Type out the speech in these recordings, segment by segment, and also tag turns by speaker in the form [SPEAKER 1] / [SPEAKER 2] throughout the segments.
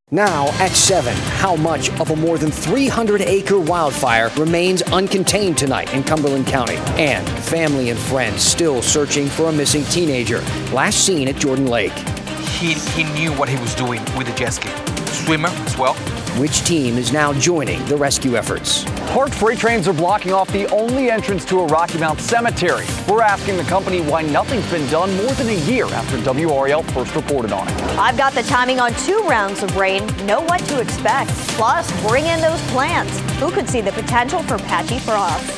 [SPEAKER 1] Now at 7, how much of a more than 300-acre wildfire remains uncontained tonight in Cumberland County? And family and friends still searching for a missing teenager, last seen at Jordan Lake.
[SPEAKER 2] He knew what he was doing with the jet ski. Swimmer as well.
[SPEAKER 1] Which team is now joining the rescue efforts?
[SPEAKER 3] Parked freight trains are blocking off the only entrance to a Rocky Mount cemetery. We're asking the company why nothing's been done more than a year after WRAL first reported on it.
[SPEAKER 4] I've got the timing on 2 rounds of rain, know what to expect. Plus, bring in those plants. Who could see the potential for patchy frost?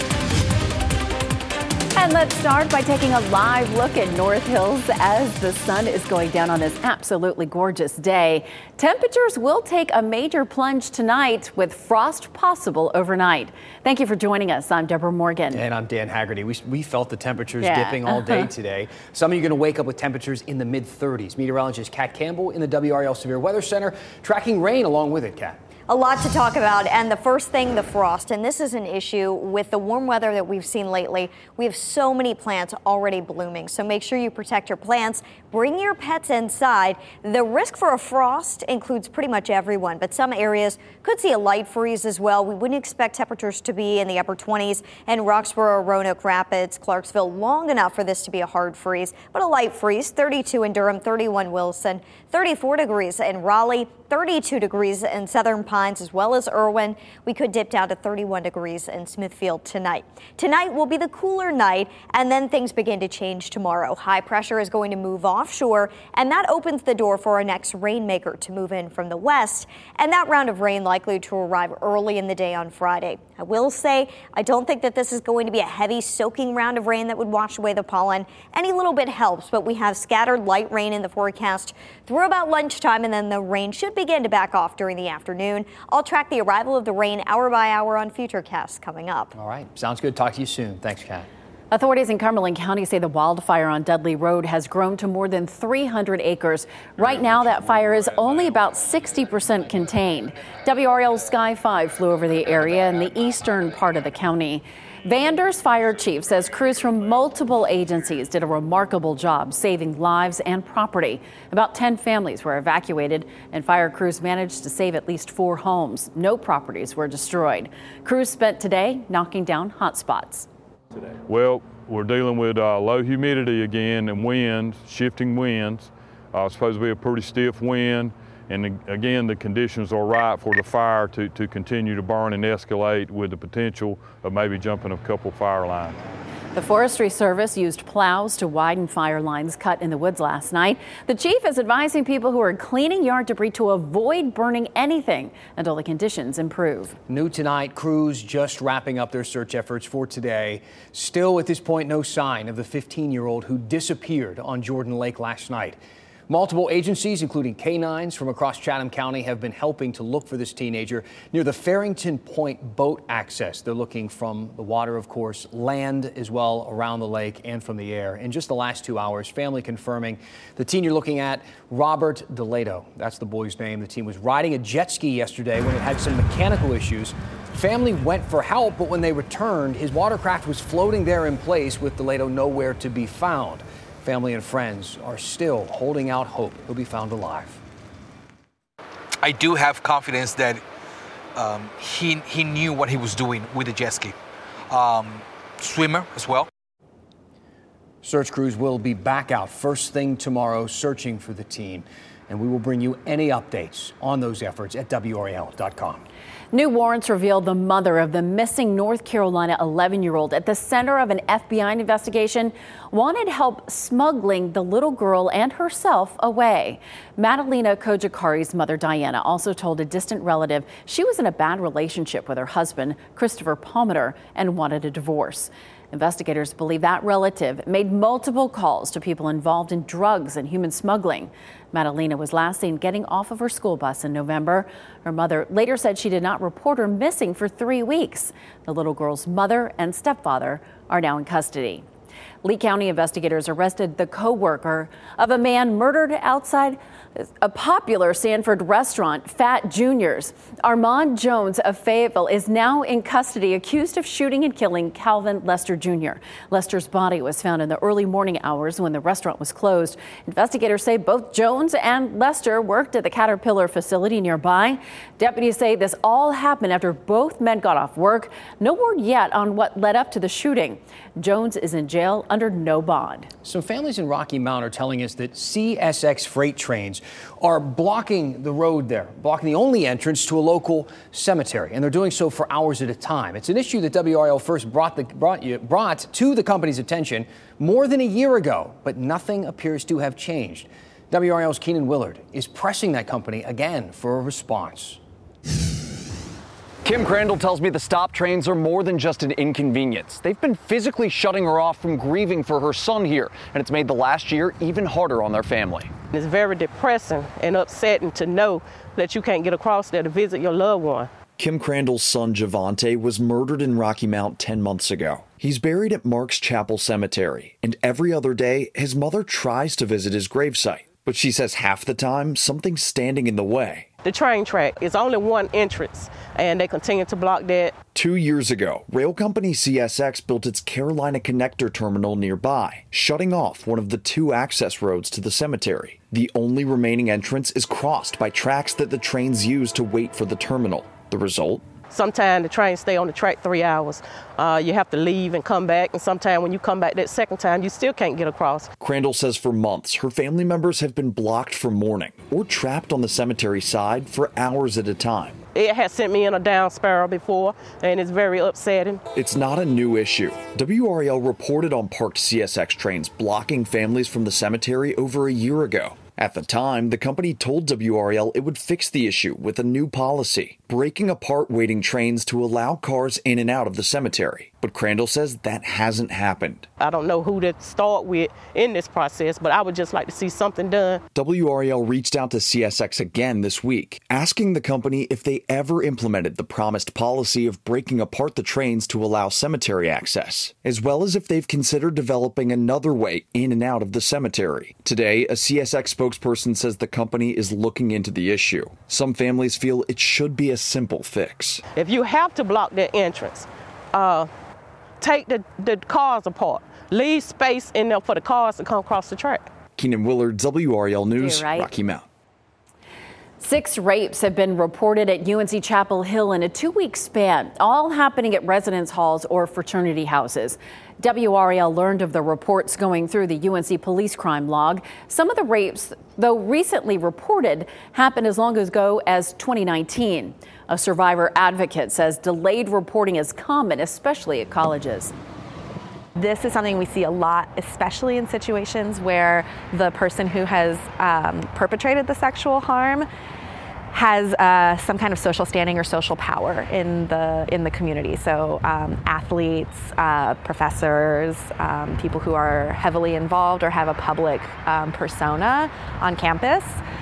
[SPEAKER 5] And let's start by taking a live look at North Hills as the sun is going down on this absolutely gorgeous day. Temperatures will take a major plunge tonight with frost possible overnight. Thank you for joining us. I'm Deborah Morgan.
[SPEAKER 1] And I'm Dan Haggerty. We felt the temperatures dipping all day today. Some of you are going to wake up with temperatures in the mid-30s. Meteorologist Kat Campbell in the WRAL Severe Weather Center tracking rain along with it, Kat.
[SPEAKER 4] A lot to talk about, and the first thing, the frost, and this is an issue with the warm weather that we've seen lately. We have so many plants already blooming, so make sure you protect your plants. Bring your pets inside. The risk for a frost includes pretty much everyone, but some areas could see a light freeze as well. We wouldn't expect temperatures to be in the upper 20s in Roxborough, Roanoke Rapids, Clarksville, long enough for this to be a hard freeze, but a light freeze. 32 in Durham, 31 Wilson, 34 degrees in Raleigh, 32 degrees in Southern Pines as well as Irwin. We could dip down to 31 degrees in Smithfield tonight. Tonight will be the cooler night, and then things begin to change tomorrow. High pressure is going to move offshore, and that opens the door for our next rainmaker to move in from the west, and that round of rain likely to arrive early in the day on Friday. I will say I don't think that this is going to be a heavy soaking round of rain that would wash away the pollen. Any little bit helps, but we have scattered light rain in the forecast through about lunchtime, and then the rain should begin to back off during the afternoon. I'll track the arrival of the rain hour by hour on Futurecasts coming up.
[SPEAKER 1] All right. Sounds good. Talk to you soon. Thanks, Kat.
[SPEAKER 5] Authorities in Cumberland County say the wildfire on Dudley Road has grown to more than 300 acres. Right now, that fire is only about 60% contained. WRAL's Sky 5 flew over the area in the eastern part of the county. Vander's fire chief says crews from multiple agencies did a remarkable job saving lives and property. About 10 families were evacuated, and fire crews managed to save at least 4 homes. No properties were destroyed. Crews spent today knocking down hot spots.
[SPEAKER 6] Well, we're dealing with low humidity again and winds, shifting winds. It's supposed to be a pretty stiff wind. And again, the conditions are right for the fire to continue to burn and escalate with the potential of maybe jumping a couple fire lines.
[SPEAKER 5] The Forestry Service used plows to widen fire lines cut in the woods last night. The chief is advising people who are cleaning yard debris to avoid burning anything until the conditions improve.
[SPEAKER 1] New tonight, crews just wrapping up their search efforts for today. Still at this point, no sign of the 15-year-old who disappeared on Jordan Lake last night. Multiple agencies, including canines from across Chatham County, have been helping to look for this teenager near the Farrington Point boat access. They're looking from the water, of course, land as well around the lake and from the air. In just the last 2 hours, family confirming the teen you're looking at, Robert DeLato. That's the boy's name. The teen was riding a jet ski yesterday when it had some mechanical issues. Family went for help, but when they returned, his watercraft was floating there in place with DeLato nowhere to be found. Family and friends are still holding out hope he'll be found alive.
[SPEAKER 2] I do have confidence that he knew what he was doing with the jet ski. Swimmer as well.
[SPEAKER 1] Search crews will be back out first thing tomorrow searching for the teen, and we will bring you any updates on those efforts at WRAL.com.
[SPEAKER 5] New warrants reveal the mother of the missing North Carolina 11-year-old at the center of an FBI investigation wanted help smuggling the little girl and herself away. Madalena Kojikari's mother, Diana, also told a distant relative she was in a bad relationship with her husband, Christopher Palmer, and wanted a divorce. Investigators believe that relative made multiple calls to people involved in drugs and human smuggling. Madalena was last seen getting off of her school bus in November. Her mother later said she did not report her missing for 3 weeks. The little girl's mother and stepfather are now in custody. Lee County investigators arrested the co-worker of a man murdered outside a popular Sanford restaurant, Fat Junior's. Armand Jones of Fayetteville is now in custody, accused of shooting and killing Calvin Lester Jr. Lester's body was found in the early morning hours when the restaurant was closed. Investigators say both Jones and Lester worked at the Caterpillar facility nearby. Deputies say this all happened after both men got off work. No word yet on what led up to the shooting. Jones is in jail under no bond.
[SPEAKER 1] Some families in Rocky Mount are telling us that CSX freight trains are blocking the road there, blocking the only entrance to a local cemetery, and they're doing so for hours at a time. It's an issue that WRAL first brought to the company's attention more than a year ago, but nothing appears to have changed. WRAL's Keenan Willard is pressing that company again for a response.
[SPEAKER 3] Kim Crandall tells me the stop trains are more than just an inconvenience. They've been physically shutting her off from grieving for her son here, and it's made the last year even harder on their family.
[SPEAKER 7] It's very depressing and upsetting to know that you can't get across there to visit your loved one.
[SPEAKER 8] Kim Crandall's son, Javante, was murdered in Rocky Mount 10 months ago. He's buried at Marks Chapel Cemetery, and every other day, his mother tries to visit his gravesite. But she says half the time, something's standing in the way.
[SPEAKER 7] The train track is only one entrance, and they continue to block that.
[SPEAKER 8] 2 years ago, rail company CSX built its Carolina Connector terminal nearby, shutting off one of the two access roads to the cemetery. The only remaining entrance is crossed by tracks that the trains use to wait for the terminal. The result?
[SPEAKER 7] Sometimes the trains stay on the track 3 hours. You have to leave and come back, and sometimes when you come back that second time, you still can't get across.
[SPEAKER 8] Crandall says for months, her family members have been blocked from mourning or trapped on the cemetery side for hours at a time.
[SPEAKER 7] It has sent me in a down spiral before, and it's very upsetting.
[SPEAKER 8] It's not a new issue. WRAL reported on parked CSX trains blocking families from the cemetery over a year ago. At the time, the company told WRAL it would fix the issue with a new policy, breaking apart waiting trains to allow cars in and out of the cemetery. But Crandall says that hasn't happened.
[SPEAKER 7] I don't know who to start with in this process, but I would just like to see something done.
[SPEAKER 8] WRAL reached out to CSX again this week, asking the company if they ever implemented the promised policy of breaking apart the trains to allow cemetery access, as well as if they've considered developing another way in and out of the cemetery. Today, a CSX spokesperson says the company is looking into the issue. Some families feel it should be a simple fix.
[SPEAKER 7] If you have to block that entrance, take the cars apart. Leave space in there for the cars to come across the track.
[SPEAKER 8] Keenan Willard, WRAL News, Rocky Mount.
[SPEAKER 5] 6 rapes have been reported at UNC Chapel Hill in a 2-week span, all happening at residence halls or fraternity houses. WRAL learned of the reports going through the UNC police crime log. Some of the rapes, though recently reported, happened as long ago as 2019. A survivor advocate says delayed reporting is common, especially at colleges.
[SPEAKER 9] This is something we see a lot, especially in situations where the person who has perpetrated the sexual harm has some kind of social standing or social power in the community. So athletes, professors, people who are heavily involved or have a public persona on campus.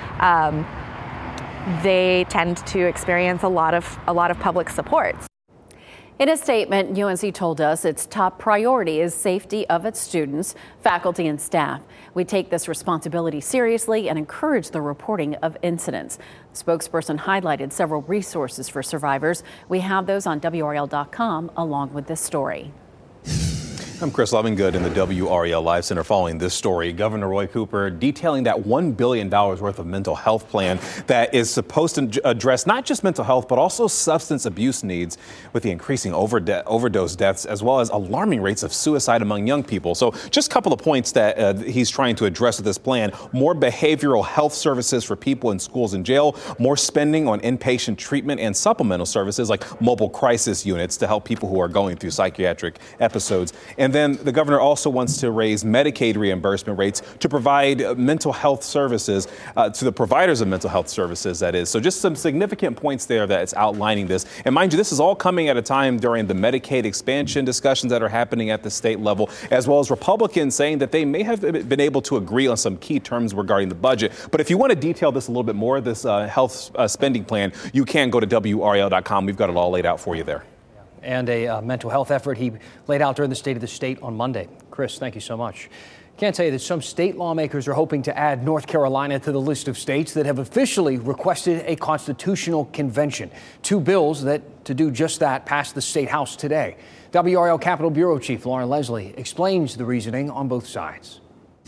[SPEAKER 9] They tend to experience a lot of public support.
[SPEAKER 5] In a statement, UNC told us its top priority is safety of its students, faculty, and staff. We take this responsibility seriously and encourage the reporting of incidents. The spokesperson highlighted several resources for survivors. We have those on WRAL.com along with this story.
[SPEAKER 10] I'm Chris Lovingood in the WRAL Live Center following this story. Governor Roy Cooper detailing that $1 billion worth of mental health plan that is supposed to address not just mental health, but also substance abuse needs with the increasing overdose deaths, as well as alarming rates of suicide among young people. So just a couple of points that he's trying to address with this plan: more behavioral health services for people in schools and jail, more spending on inpatient treatment and supplemental services like mobile crisis units to help people who are going through psychiatric episodes. And then the governor also wants to raise Medicaid reimbursement rates to provide mental health services to the providers of mental health services, that is. So just some significant points there that it's outlining this. And mind you, this is all coming at a time during the Medicaid expansion discussions that are happening at the state level, as well as Republicans saying that they may have been able to agree on some key terms regarding the budget. But if you want to detail this a little bit more, this health spending plan, you can go to WRAL.com. We've got it all laid out for you there.
[SPEAKER 1] And a mental health effort he laid out during the State of the State on Monday. Chris, thank you so much. Can't tell you that some state lawmakers are hoping to add North Carolina to the list of states that have officially requested a constitutional convention. 2 bills that to do just that passed the state house today. WRAL Capitol Bureau Chief Lauren Leslie explains the reasoning on both sides.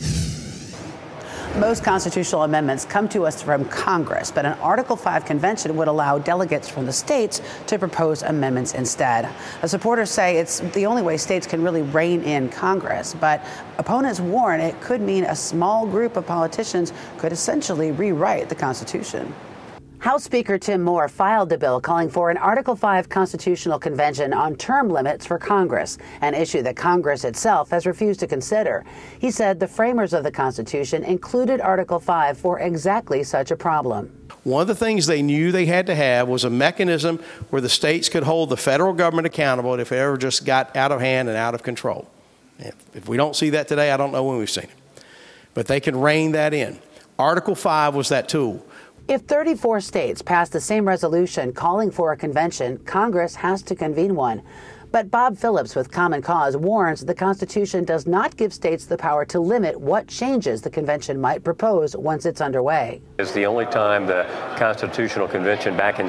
[SPEAKER 11] Most constitutional amendments come to us from Congress, but an Article 5 convention would allow delegates from the states to propose amendments instead. Supporters say it's the only way states can really rein in Congress, but opponents warn it could mean a small group of politicians could essentially rewrite the Constitution. House Speaker Tim Moore filed the bill calling for an Article 5 constitutional convention on term limits for Congress, an issue that Congress itself has refused to consider. He said the framers of the Constitution included Article 5 for exactly such a problem.
[SPEAKER 12] One of the things they knew they had to have was a mechanism where the states could hold the federal government accountable if it ever just got out of hand and out of control. If we don't see that today, I don't know when we've seen it. But they can rein that in. Article 5 was that tool.
[SPEAKER 11] If 34 states pass the same resolution calling for a convention, Congress has to convene one. But Bob Phillips with Common Cause warns the Constitution does not give states the power to limit what changes the convention might propose once it's underway.
[SPEAKER 13] It's the only time the Constitutional Convention back in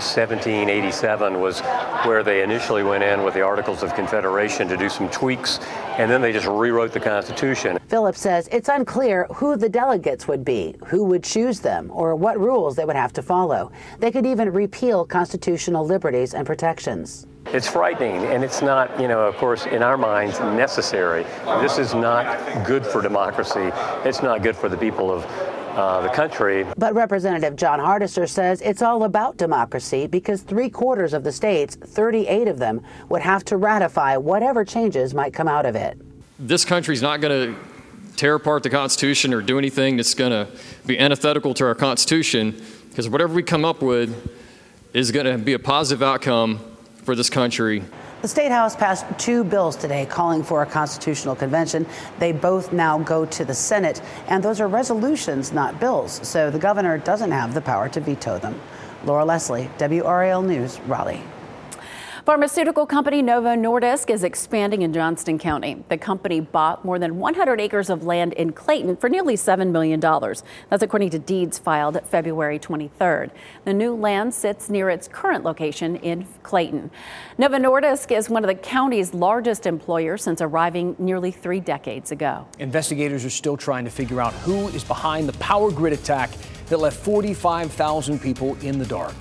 [SPEAKER 13] 1787 was where they initially went in with the Articles of Confederation to do some tweaks, and then they just rewrote the Constitution.
[SPEAKER 11] Phillips says it's unclear who the delegates would be, who would choose them, or what rules they would have to follow. They could even repeal constitutional liberties and protections.
[SPEAKER 13] It's frightening, and it's not, of course, in our minds, necessary. This is not good for democracy. It's not good for the people of the country.
[SPEAKER 11] But Representative John Hardisser says it's all about democracy because 3/4 of the states, 38 of them, would have to ratify whatever changes might come out of it.
[SPEAKER 14] This country's not going to tear apart the Constitution or do anything that's going to be antithetical to our Constitution, because whatever we come up with is going to be a positive outcome for this country.
[SPEAKER 11] The State House passed 2 bills today calling for a constitutional convention. They both now go to the Senate, and those are resolutions, not bills. So the governor doesn't have the power to veto them. Laura Leslie, WRAL News, Raleigh.
[SPEAKER 5] Pharmaceutical company Novo Nordisk is expanding in Johnston County. The company bought more than 100 acres of land in Clayton for nearly $7 million. That's according to deeds filed February 23rd. The new land sits near its current location in Clayton. Novo Nordisk is one of the county's largest employers since arriving nearly 3 decades ago.
[SPEAKER 1] Investigators are still trying to figure out who is behind the power grid attack that left 45,000 people in the dark.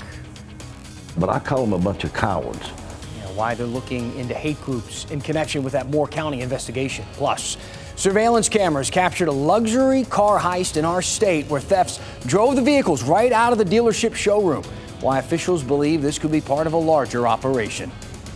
[SPEAKER 15] But I call them a bunch of cowards.
[SPEAKER 1] Why they're looking into hate groups in connection with that Moore County investigation. Plus, surveillance cameras captured a luxury car heist in our state where thefts drove the vehicles right out of the dealership showroom. Why officials believe this could be part of a larger operation.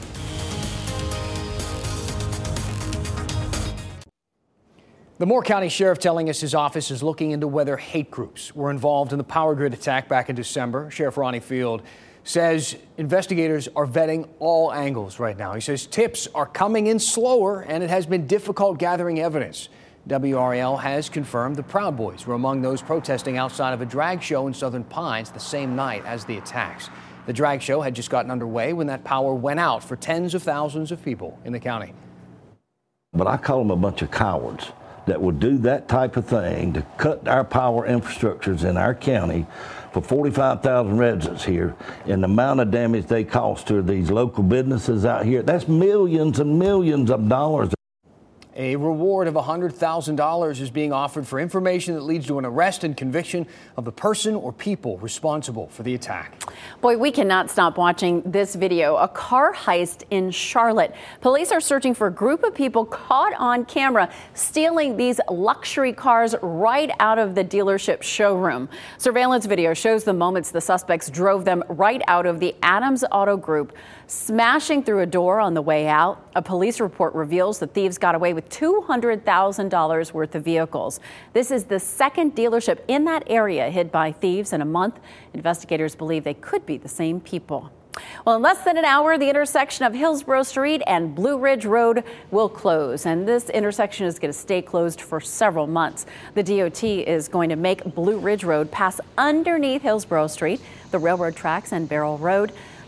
[SPEAKER 1] The Moore County Sheriff telling us his office is looking into whether hate groups were involved in the power grid attack back in December. Sheriff Ronnie Field says investigators are vetting all angles right now. He says tips are coming in slower and it has been difficult gathering evidence. WRAL has confirmed the Proud Boys were among those protesting outside of a drag show in Southern Pines the same night as the attacks. The drag show had just gotten underway when that power went out for tens of thousands of people in the county.
[SPEAKER 15] But I call them a bunch of cowards that would do that type of thing to cut our power infrastructures in our county for 45,000 residents here, and the amount of damage they cause to these local businesses out here, that's millions and millions of dollars.
[SPEAKER 1] A reward of $100,000 is being offered for information that leads to an arrest and conviction of the person or people responsible for the attack.
[SPEAKER 5] Boy, we cannot stop watching this video. A car heist in Charlotte. Police are searching for a group of people caught on camera stealing these luxury cars right out of the dealership showroom. Surveillance video shows the moments the suspects drove them right out of the Adams Auto Group, smashing through a door on the way out. A police report reveals the thieves got away with $200,000 worth of vehicles. This is the second dealership in that area hit by thieves in a month. Investigators believe they could be the same people. Well, in less than an hour, the intersection of Hillsborough Street and Blue Ridge Road will close, and this intersection is going to stay closed for several months. The DOT is going to make Blue Ridge Road pass underneath Hillsborough Street, the railroad tracks, and Barrel Road.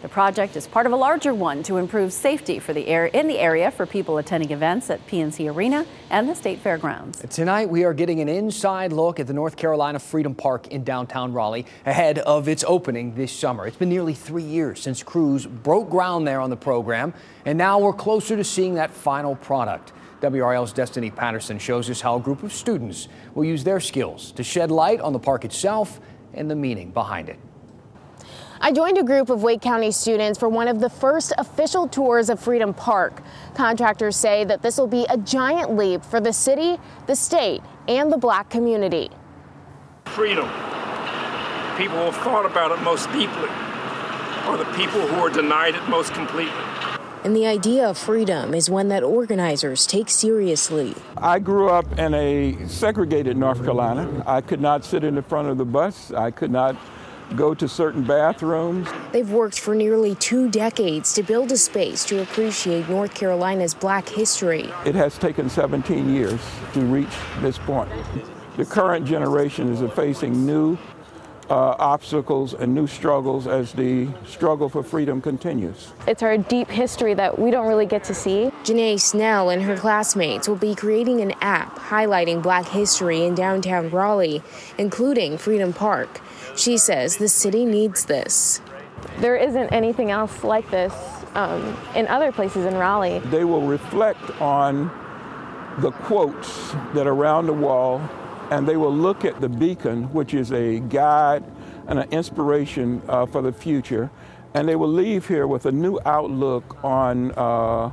[SPEAKER 5] The project is part of a larger one to improve safety for in the area for people attending events at PNC Arena and the State Fairgrounds.
[SPEAKER 1] Tonight, we are getting an inside look at the North Carolina Freedom Park in downtown Raleigh ahead of its opening this summer. It's been nearly 3 years since crews broke ground there on the program, and now we're closer to seeing that final product. WRAL's Destiny Patterson shows us how a group of students will use their skills to shed light on the park itself and the meaning behind it.
[SPEAKER 16] I joined a group of Wake County students for one of the first official tours of Freedom Park. Contractors say that this will be a giant leap for the city, the state, and the Black community.
[SPEAKER 17] Freedom. People who have thought about it most deeply are the people who are denied it most completely.
[SPEAKER 16] And the idea of freedom is one that organizers take seriously.
[SPEAKER 18] I grew up in a segregated North Carolina. I could not sit in the front of the bus. I could not go to certain bathrooms.
[SPEAKER 16] They've worked for nearly 2 decades to build a space to appreciate North Carolina's Black history.
[SPEAKER 18] It has taken 17 years to reach this point. The current generation is facing new obstacles and new struggles as the struggle for freedom continues.
[SPEAKER 16] It's our deep history that we don't really get to see. Janae Snell and her classmates will be creating an app highlighting Black history in downtown Raleigh, including Freedom Park. She says the city needs this. There isn't anything else like this in other places in Raleigh.
[SPEAKER 18] They will reflect on the quotes that are around the wall, and they will look at the beacon, which is a guide and an inspiration for the future, and they will leave here with a new outlook on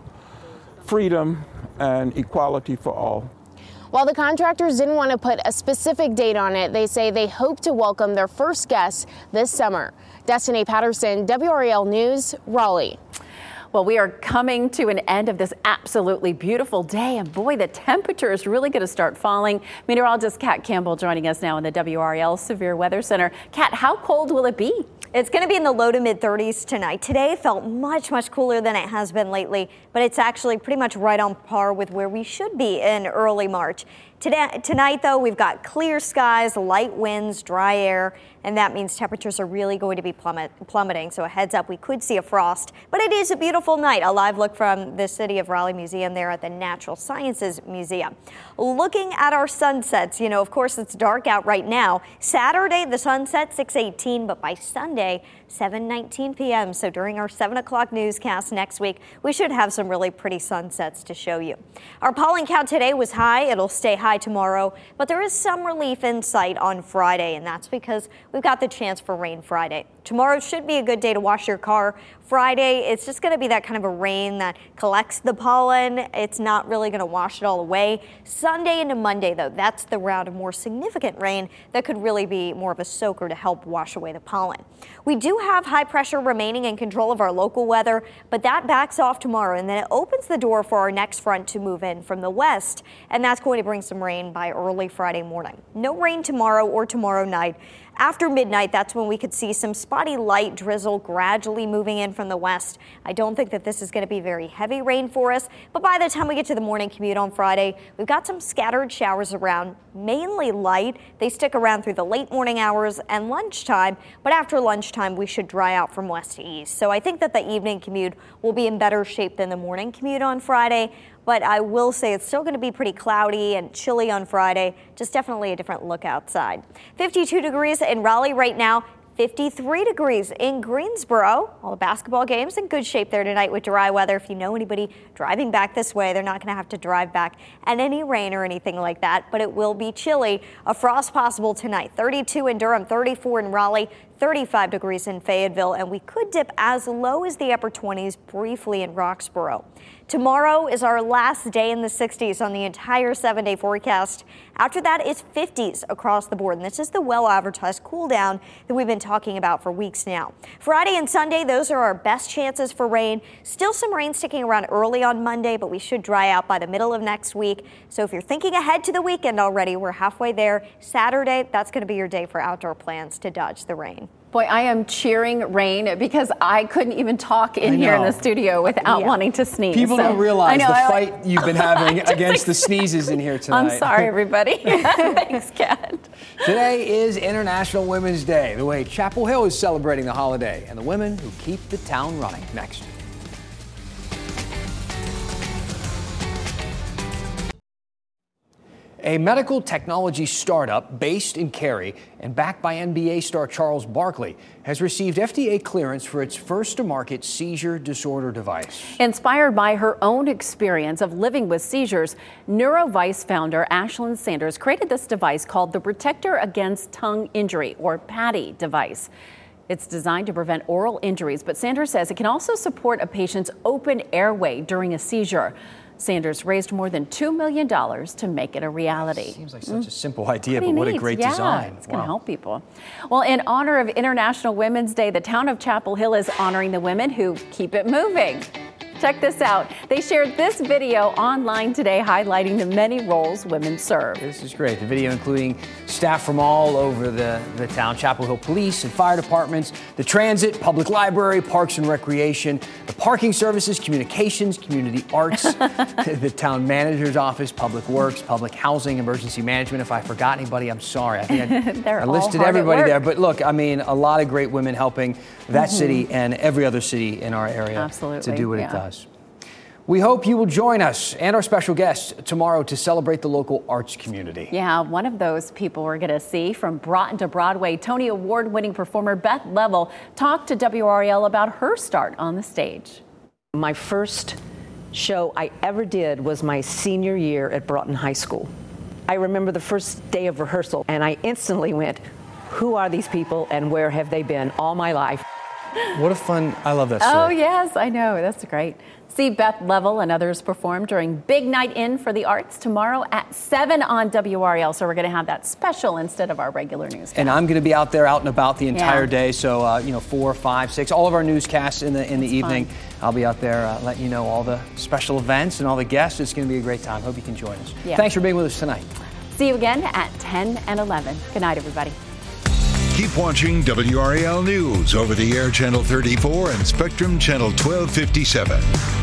[SPEAKER 18] freedom and equality for all.
[SPEAKER 16] While the contractors didn't want to put a specific date on it, they say they hope to welcome their first guests this summer. Destiny Patterson, WRAL News, Raleigh.
[SPEAKER 5] Well, we are coming to an end of this absolutely beautiful day, and boy, the temperature is really going to start falling. Meteorologist Kat Campbell joining us now in the WRAL Severe Weather Center. Kat, how cold will it be?
[SPEAKER 4] It's going to be in the low to mid 30s tonight. Today felt much cooler than it has been lately, but it's actually pretty much right on par with where we should be in early March. Tonight, though, we've got clear skies, light winds, dry air, and that means temperatures are really going to be plummeting. So a heads up, we could see a frost, but it is a beautiful night. A live look from the City of Raleigh Museum there at the Natural Sciences Museum. Looking at our sunsets, of course, it's dark out right now. Saturday, the sunset 6:18, but by Sunday, 7:19 p.m. So during our 7 o'clock newscast next week, we should have some really pretty sunsets to show you. Our pollen count today was high. It'll stay high tomorrow, but there is some relief in sight on Friday, and that's because we've got the chance for rain Friday. Tomorrow should be a good day to wash your car. Friday, it's just going to be that kind of a rain that collects the pollen. It's not really going to wash it all away. Sunday into Monday, though, that's the round of more significant rain that could really be more of a soaker to help wash away the pollen. We do have high pressure remaining in control of our local weather, but that backs off tomorrow, and then it opens the door for our next front to move in from the west, and that's going to bring some rain by early Friday morning. No rain tomorrow or tomorrow night. After midnight, that's when we could see some spotty light drizzle gradually moving in from the west. I don't think that this is going to be very heavy rain for us, but by the time we get to the morning commute on Friday, we've got some scattered showers around, mainly light. They stick around through the late morning hours and lunchtime, but after lunchtime, we should dry out from west to east. So I think that the evening commute will be in better shape than the morning commute on Friday. But I will say it's still going to be pretty cloudy and chilly on Friday. Just definitely a different look outside. 52 degrees in Raleigh right now. 53 degrees in Greensboro. All the basketball games in good shape there tonight with dry weather. If you know anybody driving back this way, they're not going to have to drive back in any rain or anything like that, but it will be chilly. A frost possible tonight. 32 in Durham, 34 in Raleigh, 35 degrees in Fayetteville, and we could dip as low as the upper 20s briefly in Roxborough. Tomorrow is our last day in the 60s on the entire 7-day forecast. After that, it's 50s across the board, and this is the well-advertised cool down that we've been talking about for weeks now. Friday and Sunday, those are our best chances for rain. Still some rain sticking around early on Monday, but we should dry out by the middle of next week. So if you're thinking ahead to the weekend already, we're halfway there. Saturday, that's going to be your day for outdoor plans to dodge the rain.
[SPEAKER 5] Boy, I am cheering rain because I couldn't even talk in here in the studio without wanting to sneeze.
[SPEAKER 1] People don't realize the fight you've been having against the sneezes in here tonight.
[SPEAKER 5] I'm sorry, everybody. Thanks, Kat.
[SPEAKER 1] Today is International Women's Day, the way Chapel Hill is celebrating the holiday, and the women who keep the town running. Next. A medical technology startup based in Cary and backed by NBA star Charles Barkley has received FDA clearance for its first-to-market seizure disorder device.
[SPEAKER 5] Inspired by her own experience of living with seizures, Neurovice founder Ashlyn Sanders created this device called the Protector Against Tongue Injury, or PATI device. It's designed to prevent oral injuries, but Sanders says it can also support a patient's open airway during a seizure. Sanders raised more than $2 million to make it a reality.
[SPEAKER 1] Seems like such a simple idea, but what a great design.
[SPEAKER 5] It's going to help people. Well, in honor of International Women's Day, the town of Chapel Hill is honoring the women who keep it moving. Check this out. They shared this video online today highlighting the many roles women serve.
[SPEAKER 1] This is great. The video including staff from all over the town, Chapel Hill Police and Fire Departments, the Transit, Public Library, Parks and Recreation, the Parking Services, Communications, Community Arts, the Town Manager's Office, Public Works, Public Housing, Emergency Management. If I forgot anybody, I'm sorry. I think I listed everybody there. But look, I mean, a lot of great women helping that city and every other city in our area to do what it does. We hope you will join us and our special guests tomorrow to celebrate the local arts community.
[SPEAKER 5] Yeah, one of those people we're going to see from Broughton to Broadway, Tony Award-winning performer Beth Level talked to WRAL about her start on the stage.
[SPEAKER 19] My first show I ever did was my senior year at Broughton High School. I remember the first day of rehearsal, and I instantly went, who are these people and where have they been all my life?
[SPEAKER 1] What a fun, I love that story.
[SPEAKER 5] Oh, yes, I know. That's great. See Beth Level and others perform during Big Night In for the Arts tomorrow at 7 on WRAL. So we're going to have that special instead of our regular newscast.
[SPEAKER 1] And I'm going to be out there, out and about the entire day. So, 4, 5, 6, all of our newscasts in the evening. Fun. I'll be out there letting you know all the special events and all the guests. It's going to be a great time. Hope you can join us. Yeah. Thanks for being with us tonight.
[SPEAKER 5] See you again at 10 and 11. Good night, everybody.
[SPEAKER 20] Keep watching WRAL News over the air Channel 34 and Spectrum Channel 1257.